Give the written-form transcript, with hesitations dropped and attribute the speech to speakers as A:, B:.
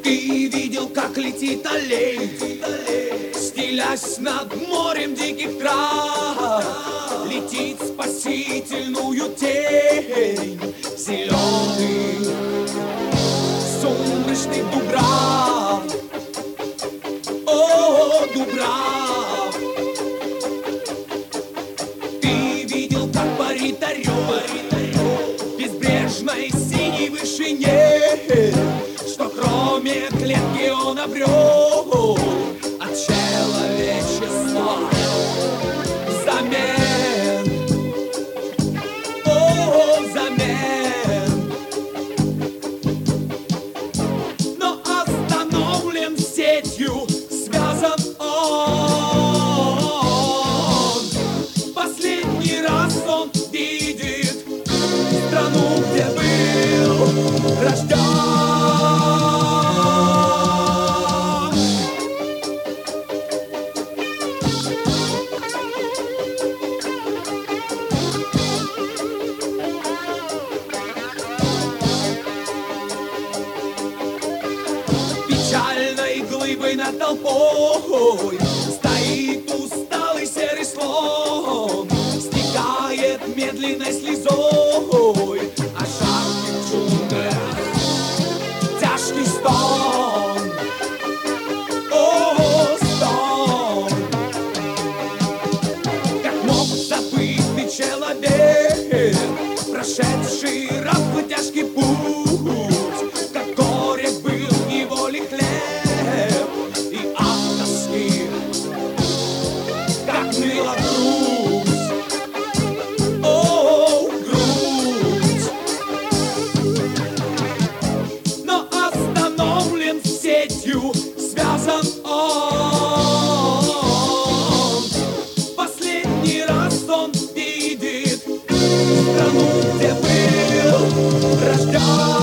A: Ты видел, как летит олень, стелясь над морем диких трав, летит в спасительную тень, зеленый сумрачный дубрав. О, дубрав! Ты видел, как парит орел в безбрежной синей вышине, что кроме клетки он обрел от человечества взамен. О, взамен. Но остановлен сетью, связан он. Последний раз он видит страну, где был рожден. Печальной глыбой над толпой стоит усталый серый слон, стекает медленной слезой, а шаг в джунглях тяжкий стон. О, стон! Как мог забытый человек, прошедший раб тяжкий путь, как горек был в неволе хлеб, и от тоски, как ныла грудь. О, грудь! Но остановлен сетью, связан он. Последний раз он видит страну, где был рожден.